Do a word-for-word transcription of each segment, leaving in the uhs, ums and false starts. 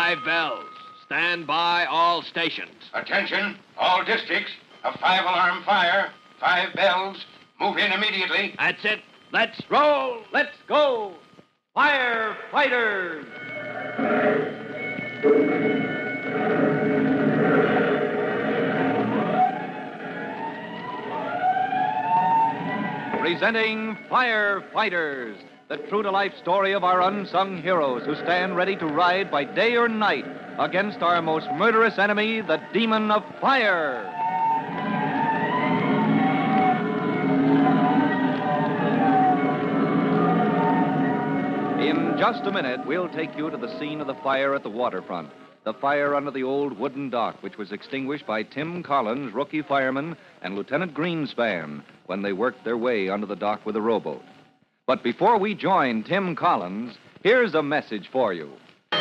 Five bells. Stand by all stations. Attention, all districts. A five-alarm fire. Five bells. Move in immediately. That's it. Let's roll. Let's go. Firefighters. Presenting Firefighters, the true-to-life story of our unsung heroes who stand ready to ride by day or night against our most murderous enemy, the demon of fire. In just a minute, we'll take you to the scene of the fire at the waterfront. The fire under the old wooden dock, which was extinguished by Tim Collins, rookie fireman, and Lieutenant Greenspan when they worked their way under the dock with a rowboat. But before we join Tim Collins, here's a message for you.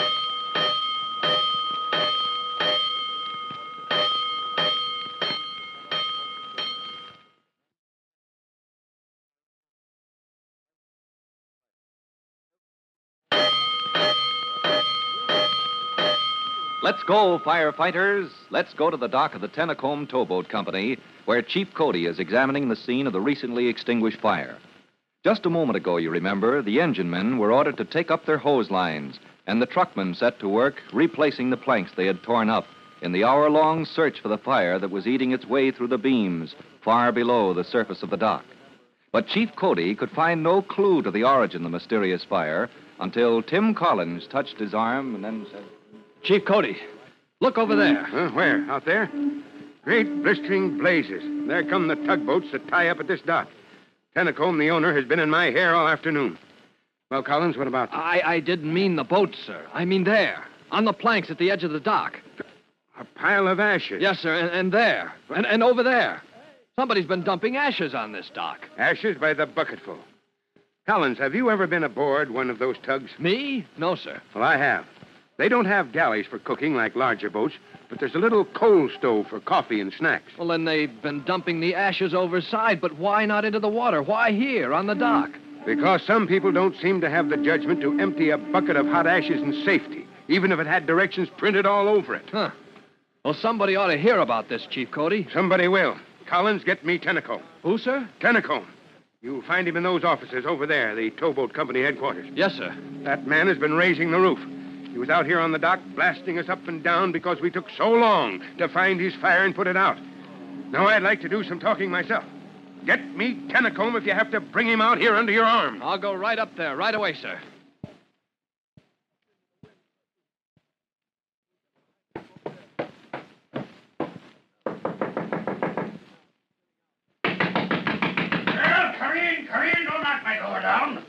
Let's go, firefighters. Let's go to the dock of the Tennacombe Towboat Company, where Chief Cody is examining the scene of the recently extinguished fire. Just a moment ago, you remember, the engine men were ordered to take up their hose lines, and the truckmen set to work replacing the planks they had torn up in the hour-long search for the fire that was eating its way through the beams far below the surface of the dock. But Chief Cody could find no clue to the origin of the mysterious fire until Tim Collins touched his arm and then said... Chief Cody, look over there. Uh, where? Out there? Great blistering blazes. There come the tugboats that tie up at this dock. Tennacombe, the owner, has been in my hair all afternoon. Well, Collins, what about them? I, I didn't mean the boats, sir. I mean there, on the planks at the edge of the dock. A pile of ashes. Yes, sir, and, and there, and, and over there. Somebody's been dumping ashes on this dock. Ashes by the bucketful. Collins, have you ever been aboard one of those tugs? Me? No, sir. Well, I have. They don't have galleys for cooking like larger boats, but there's a little coal stove for coffee and snacks. Well, then they've been dumping the ashes overside, but why not into the water? Why here, on the dock? Because some people don't seem to have the judgment to empty a bucket of hot ashes in safety, even if it had directions printed all over it. Huh. Well, somebody ought to hear about this, Chief Cody. Somebody will. Collins, get me Tennacombe. Who, sir? Tennacombe. You'll find him in those offices over there, the towboat company headquarters. Yes, sir. That man has been raising the roof. He was out here on the dock blasting us up and down because we took so long to find his fire and put it out. Now I'd like to do some talking myself. Get me Tennacombe if you have to bring him out here under your arm. I'll go right up there, right away, sir. Well, come in, come in. Don't knock my door down.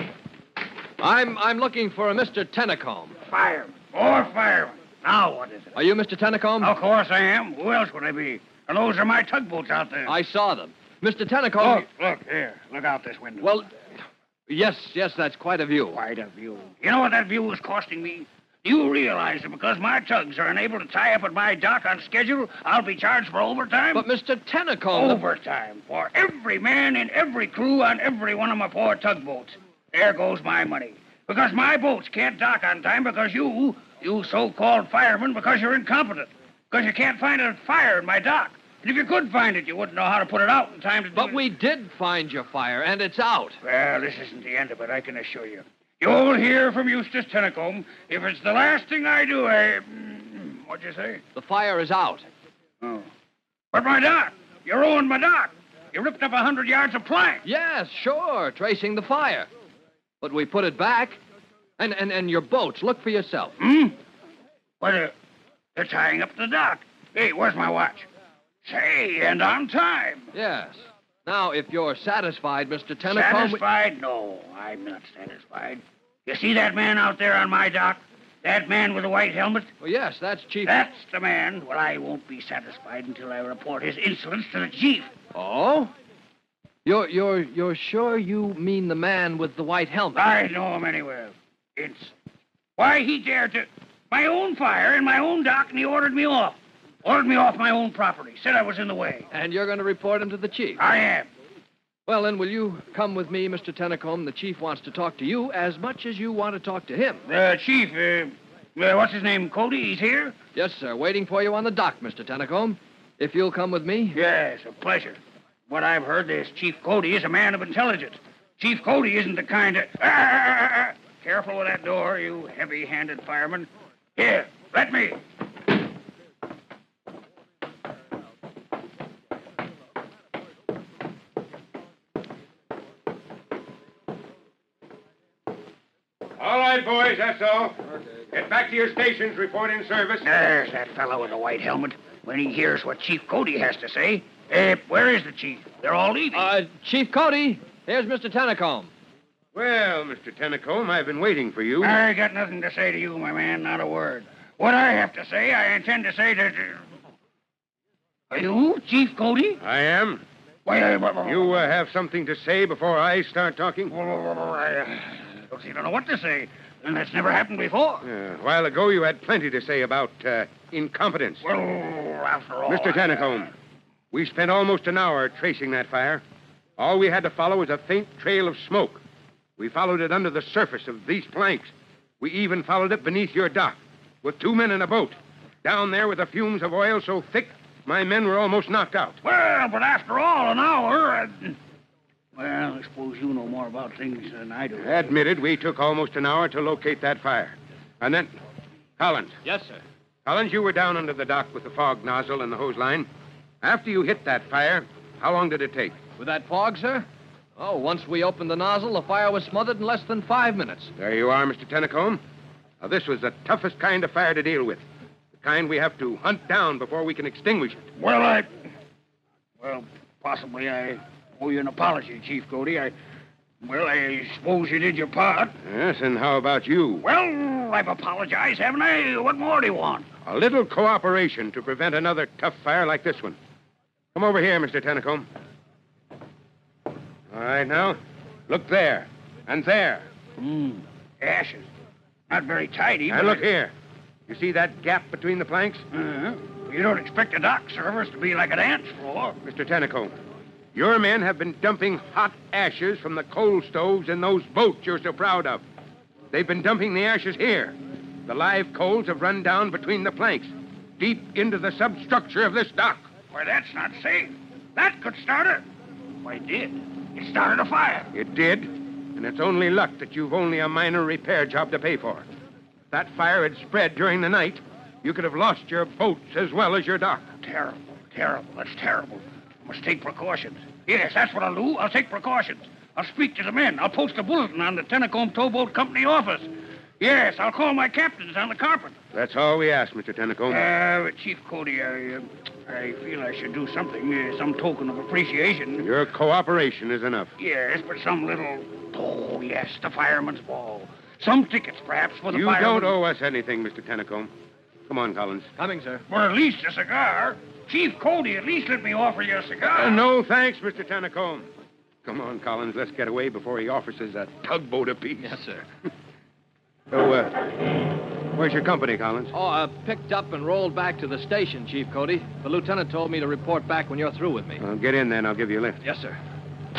I'm I'm looking for a Mister Tennacombe. Fireman. Or fireman. Now what is it? Are you Mister Tennacombe? Of course I am. Who else would I be? And those are my tugboats out there. I saw them. Mister Tennacombe... Look, look, here. Look out this window. Well, yes, yes, that's quite a view. Quite a view. You know what that view is costing me? Do you realize that because my tugs are unable to tie up at my dock on schedule, I'll be charged for overtime? But, Mister Tennacombe... Overtime for every man in every crew on every one of my four tugboats. There goes my money. Because my boats can't dock on time because you, you so-called firemen, because you're incompetent. Because you can't find a fire in my dock. And if you could find it, you wouldn't know how to put it out in time to do But it. we did find your fire, and it's out. Well, this isn't the end of it, I can assure you. You'll hear from Eustace Tennacombe. If it's the last thing I do, I... What'd you say? The fire is out. Oh. But my dock. You ruined my dock. You ripped up a hundred yards of plank. Yes, sure, tracing the fire. But we put it back. And and, and your boats, look for yourself. Hmm? But uh, they're tying up the dock. Hey, where's my watch? Say, and on time. Yes. Now, if you're satisfied, Mister Tennacombe... Satisfied? We... No, I'm not satisfied. You see that man out there on my dock? That man with the white helmet? Well, yes, that's Chief... That's the man. Well, I won't be satisfied until I report his insolence to the chief. Oh? You're, you're, you're sure you mean the man with the white helmet? I know him anywhere. It's... Why, he dared to... My own fire in my own dock, and he ordered me off. Ordered me off my own property. Said I was in the way. And you're going to report him to the chief? I am. Well, then, will you come with me, Mister Tennacombe? The chief wants to talk to you as much as you want to talk to him. Uh, Chief, uh, Uh, what's his name, Cody? He's here? Yes, sir. Waiting for you on the dock, Mister Tennacombe. If you'll come with me. Yes, a pleasure. What I've heard is Chief Cody is a man of intelligence. Chief Cody isn't the kind of... Ah! Careful with that door, you heavy-handed fireman. Here, let me. All right, boys, that's all. Get back to your stations, report in service. There's that fellow with the white helmet. When he hears what Chief Cody has to say. Eh, where is the chief? They're all leaving. Uh, Chief Cody, here's Mister Tennacombe. Well, Mister Tennacombe, I've been waiting for you. I got nothing to say to you, my man, not a word. What I have to say, I intend to say to... Are you Chief Cody? I am. Why, I... You uh, have something to say before I start talking? I uh, don't know what to say. And that's never happened before. Uh, a while ago, you had plenty to say about uh, incompetence. Well, after all... Mister Tennacombe, we spent almost an hour tracing that fire. All we had to follow was a faint trail of smoke. We followed it under the surface of these planks. We even followed it beneath your dock, with two men in a boat. Down there with the fumes of oil so thick, my men were almost knocked out. Well, but after all, an hour... Uh... Well, I suppose you know more about things than I do. Admitted, we took almost an hour to locate that fire. And then... Collins. Yes, sir. Collins, you were down under the dock with the fog nozzle and the hose line. After you hit that fire, how long did it take? With that fog, sir? Oh, once we opened the nozzle, the fire was smothered in less than five minutes. There you are, Mister Tennacombe. Now, this was the toughest kind of fire to deal with. The kind we have to hunt down before we can extinguish it. Well, I... Well, possibly I owe you an apology, Chief Cody. I... Well, I suppose you did your part. Yes, and how about you? Well, I've apologized, haven't I? What more do you want? A little cooperation to prevent another tough fire like this one. Come over here, Mister Tennacombe. All right, now, look there. And there. Hmm. Ashes. Not very tidy, And but... look here. You see that gap between the planks? Uh-huh. You don't expect a dock service to be like an ant's floor. Mister Tennacombe, your men have been dumping hot ashes from the coal stoves in those boats you're so proud of. They've been dumping the ashes here. The live coals have run down between the planks, deep into the substructure of this dock. Why, that's not safe. That could start a... Why, it did. It started a fire. It did, and it's only luck that you've only a minor repair job to pay for. If that fire had spread during the night, you could have lost your boats as well as your dock. Terrible, terrible. That's terrible. Must take precautions. Yes, that's what I'll do. I'll take precautions. I'll speak to the men. I'll post a bulletin on the Tennacombe Towboat Company office. Yes, I'll call my captains on the carpet. That's all we ask, Mister Tennacombe. Uh, Chief Cody, I, uh, I feel I should do something, uh, some token of appreciation. Your cooperation is enough. Yes, but some little... Oh, yes, the fireman's ball. Some tickets, perhaps, for the You fireman. don't owe us anything, Mister Tennacombe. Come on, Collins. Coming, sir. Well, at least a cigar. Chief Cody, at least let me offer you a cigar. Uh, no, thanks, Mister Tennacombe. Come on, Collins, let's get away before he offers us a tugboat apiece. Yes, sir. So, uh, where's your company, Collins? Oh, uh, picked up and rolled back to the station, Chief Cody. The lieutenant told me to report back when you're through with me. Well, get in then. I'll give you a lift. Yes, sir.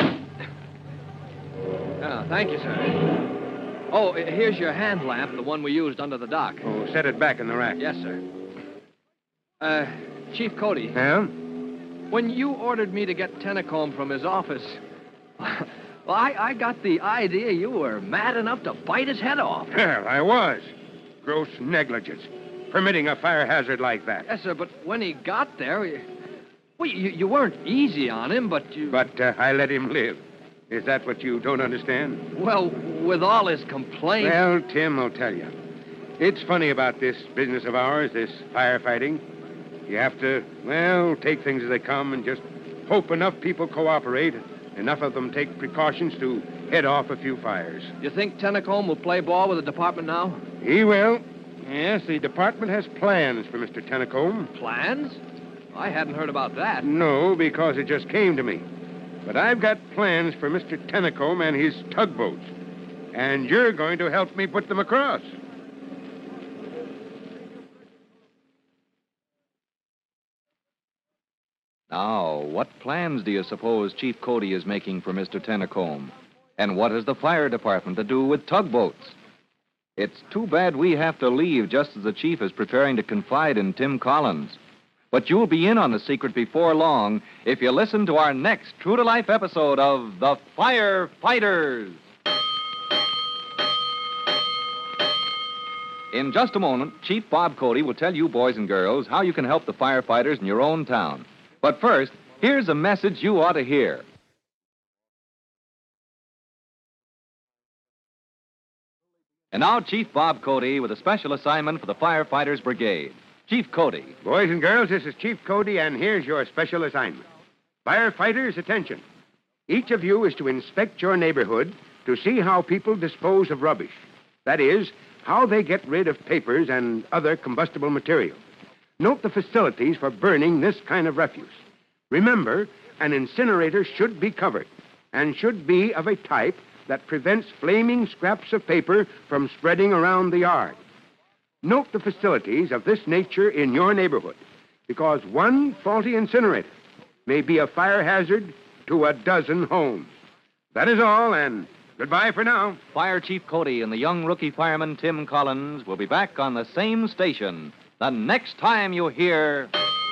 Ah, thank you, sir. Oh, here's your hand lamp, the one we used under the dock. Oh, set it back in the rack. Yes, sir. Uh, Chief Cody. Yeah? When you ordered me to get Tennacombe from his office, well, I, I got the idea you were mad enough to bite his head off. Well, I was. Gross negligence. Permitting a fire hazard like that. Yes, sir, but when he got there, you, well, you, you weren't easy on him, but you... But uh, I let him live. Is that what you don't understand? Well, with all his complaints... Well, Tim, I'll tell you. It's funny about this business of ours, this firefighting. You have to, well, take things as they come and just hope enough people cooperate, enough of them take precautions to head off a few fires. You think Tennacombe will play ball with the department now? He will. Yes, the department has plans for Mister Tennacombe. Plans? I hadn't heard about that. No, because it just came to me. But I've got plans for Mister Tennacombe and his tugboats. And you're going to help me put them across. Now, what plans do you suppose Chief Cody is making for Mister Tennacombe? And what has the fire department to do with tugboats? It's too bad we have to leave just as the chief is preparing to confide in Tim Collins. But you'll be in on the secret before long if you listen to our next true-to-life episode of The Firefighters. In just a moment, Chief Bob Cody will tell you boys and girls how you can help the firefighters in your own town. But first, here's a message you ought to hear. And now, Chief Bob Cody with a special assignment for the Firefighters Brigade. Chief Cody. Boys and girls, this is Chief Cody, and here's your special assignment. Firefighters, attention. Each of you is to inspect your neighborhood to see how people dispose of rubbish. That is, how they get rid of papers and other combustible material. Note the facilities for burning this kind of refuse. Remember, an incinerator should be covered and should be of a type that prevents flaming scraps of paper from spreading around the yard. Note the facilities of this nature in your neighborhood, because one faulty incinerator may be a fire hazard to a dozen homes. That is all, and goodbye for now. Fire Chief Cody and the young rookie fireman Tim Collins will be back on the same station the next time you hear...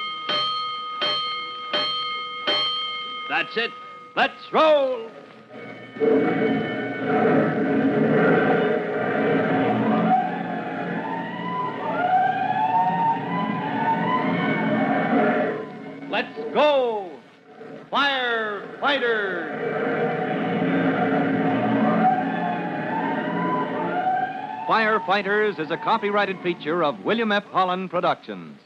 That's it. Let's roll. Let's go, firefighters! Firefighters is a copyrighted feature of William F. Holland Productions.